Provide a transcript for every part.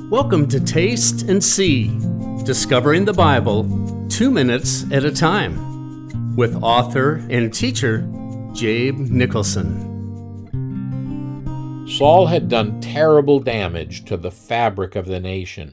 Welcome to Taste and See, discovering the Bible 2 minutes at a time, with author and teacher Jabe Nicholson. Saul had done terrible damage to the fabric of the nation.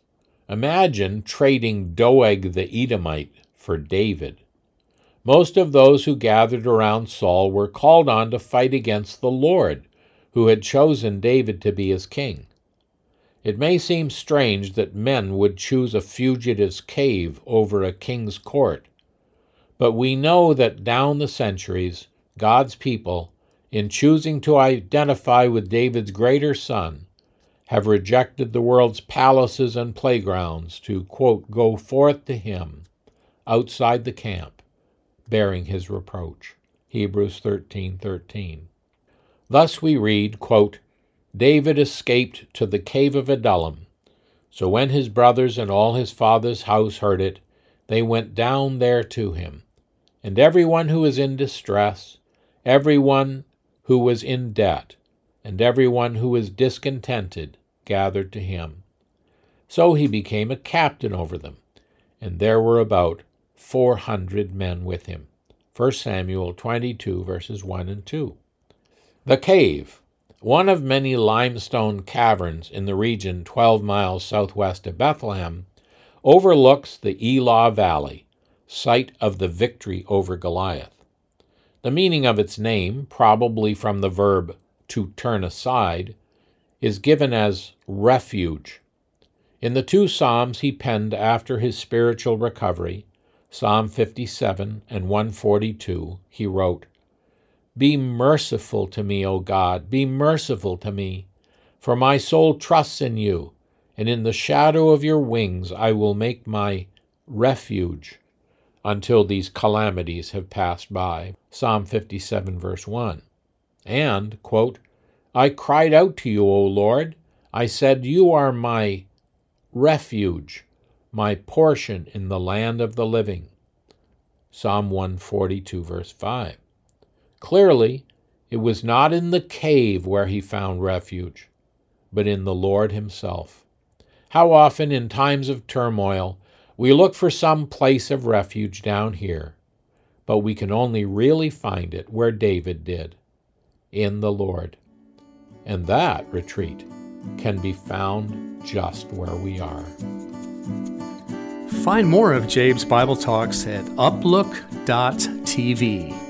Imagine trading Doeg the Edomite for David. Most of those who gathered around Saul were called on to fight against the Lord, who had chosen David to be his king. It may seem strange that men would choose a fugitive's cave over a king's court, but we know that down the centuries, God's people, in choosing to identify with David's greater son, have rejected the world's palaces and playgrounds to, quote, go forth to him outside the camp, bearing his reproach. Hebrews 13:13. Thus we read, quote, David escaped to the cave of Adullam. So when his brothers and all his father's house heard it, they went down there to him. And everyone who was in distress, everyone who was in debt, and everyone who was discontented gathered to him. So he became a captain over them, and there were about 400 men with him. 1 Samuel 22, verses 1 and 2. The cave, one of many limestone caverns in the region 12 miles southwest of Bethlehem, overlooks the Elah Valley, site of the victory over Goliath. The meaning of its name, probably from the verb to turn aside, is given as refuge. In the 2 Psalms he penned after his spiritual recovery, Psalm 57 and 142, he wrote, Be merciful to me, O God, be merciful to me, for my soul trusts in you, and in the shadow of your wings I will make my refuge until these calamities have passed by. Psalm 57, verse 1. And, quote, I cried out to you, O Lord. I said, You are my refuge, my portion in the land of the living. Psalm 142, verse 5. Clearly, it was not in the cave where he found refuge, but in the Lord himself. How often in times of turmoil we look for some place of refuge down here, but we can only really find it where David did, in the Lord. And that retreat can be found just where we are. Find more of Jabe's Bible Talks at uplook.tv.